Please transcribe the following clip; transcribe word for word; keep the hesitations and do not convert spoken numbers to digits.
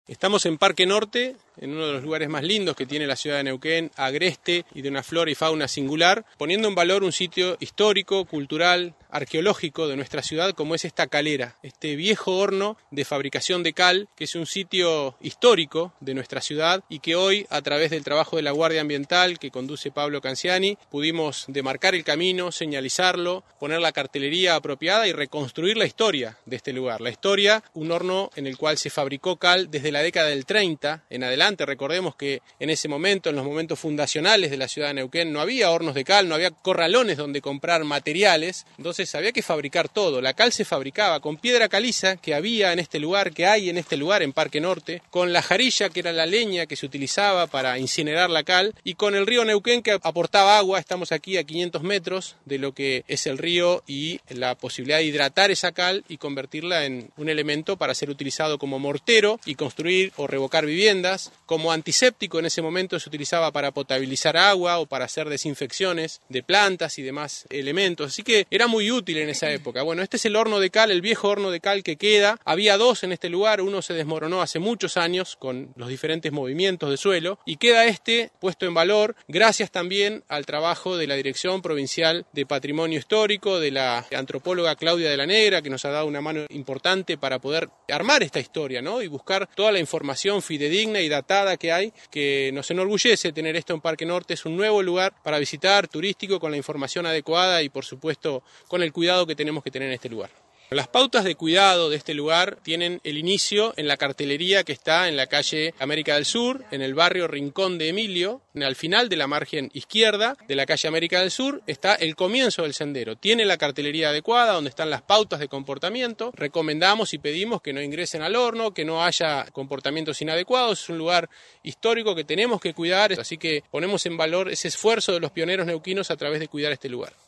Estamos en Parque Norte, en uno de los lugares más lindos que tiene la ciudad de Neuquén, agreste y de una flora y fauna singular, poniendo en valor un sitio histórico, cultural, arqueológico de nuestra ciudad, como es esta calera, este viejo horno de fabricación de cal, que es un sitio histórico de nuestra ciudad y que hoy, a través del trabajo de la Guardia Ambiental que conduce Pablo Canciani, pudimos demarcar el camino, señalizarlo, poner la cartelería apropiada y reconstruir la historia de este lugar. La historia, un horno en el cual se fabricó cal desde la década del treinta en adelante. Recordemos que en ese momento, en los momentos fundacionales de la ciudad de Neuquén, no había hornos de cal, no había corralones donde comprar materiales, entonces había que fabricar todo. La cal se fabricaba con piedra caliza que había en este lugar, que hay en este lugar, en Parque Norte, con la jarilla, que era la leña que se utilizaba para incinerar la cal, y con el río Neuquén, que aportaba agua. Estamos aquí a quinientos metros de lo que es el río y la posibilidad de hidratar esa cal y convertirla en un elemento para ser utilizado como mortero y construir o revocar viviendas. Como antiséptico en ese momento se utilizaba para potabilizar agua o para hacer desinfecciones de plantas y demás elementos, así que era muy útil en esa época. Bueno, este es el horno de cal, el viejo horno de cal que queda. Había dos en este lugar, uno se desmoronó hace muchos años con los diferentes movimientos de suelo y queda este puesto en valor gracias también al trabajo de la Dirección Provincial de Patrimonio Histórico, de la antropóloga Claudia de la Negra, que nos ha dado una mano importante para poder armar esta historia, ¿no? Y buscar toda la información fidedigna y datada que hay, que nos enorgullece tener esto en Parque Norte. Es un nuevo lugar para visitar, turístico, con la información adecuada y por supuesto con el cuidado que tenemos que tener en este lugar. Las pautas de cuidado de este lugar tienen el inicio en la cartelería que está en la calle América del Sur, en el barrio Rincón de Emilio. Al final de la margen izquierda de la calle América del Sur está el comienzo del sendero. Tiene la cartelería adecuada donde están las pautas de comportamiento. Recomendamos y pedimos que no ingresen al horno, que no haya comportamientos inadecuados. Es un lugar histórico que tenemos que cuidar, así que ponemos en valor ese esfuerzo de los pioneros neuquinos a través de cuidar este lugar.